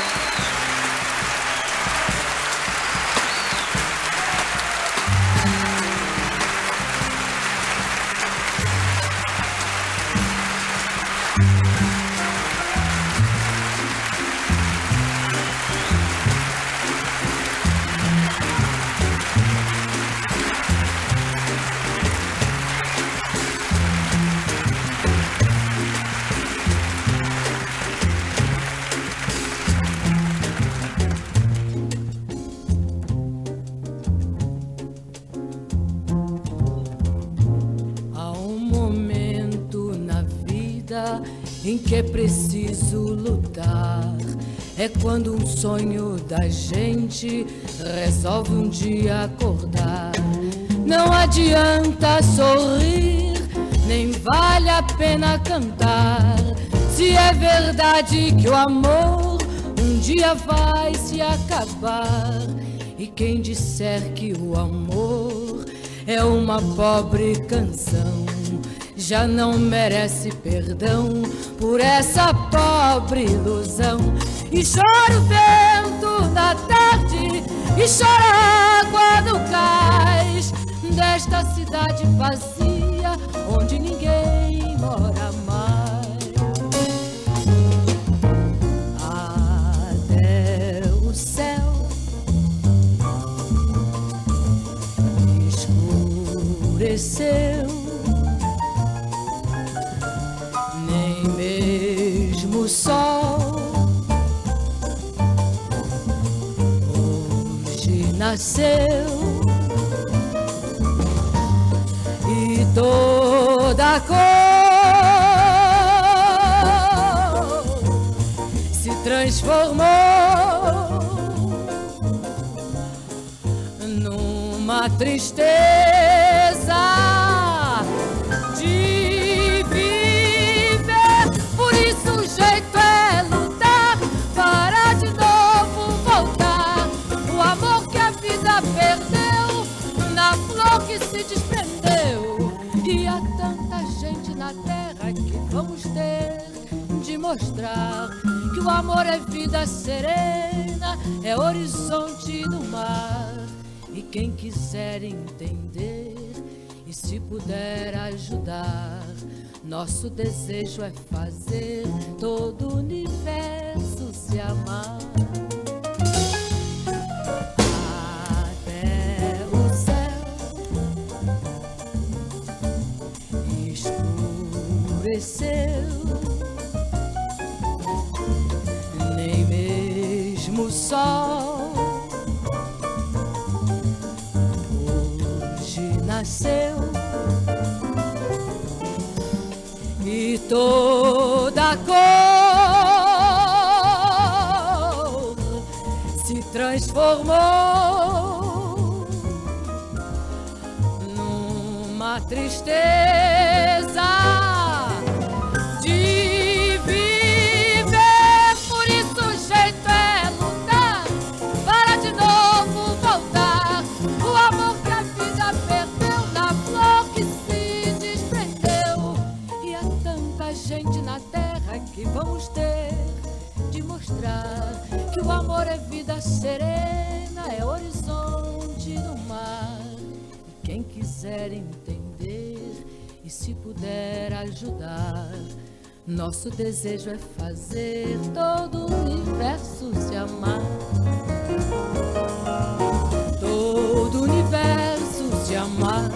Em que é preciso lutar. É quando um sonho da gente resolve um dia acordar. Não adianta sorrir, nem vale a pena cantar. Se é verdade que o amor um dia vai se acabar. E quem disser que o amor é uma pobre canção já não merece perdão por essa pobre ilusão. E chora o vento na tarde, e chora a água do cais desta cidade vazia onde ninguém mora mais. Até o céu escureceu, o sol hoje nasceu e toda a cor se transformou numa tristeza. Perdeu na flor que se desprendeu. E há tanta gente na terra que vamos ter de mostrar que o amor é vida serena, é horizonte do mar. E quem quiser entender e se puder ajudar, nosso desejo é fazer todo o universo se amar. Nem mesmo o sol hoje nasceu e toda a cor se transformou numa tristeza. Que vamos ter de mostrar que o amor é vida serena, é horizonte do mar. E quem quiser entender e se puder ajudar, nosso desejo é fazer todo o universo se amar. Todo o universo se amar.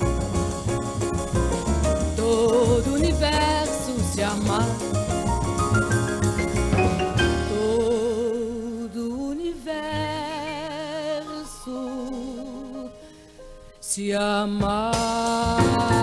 Todo o universo se amar. Se amar.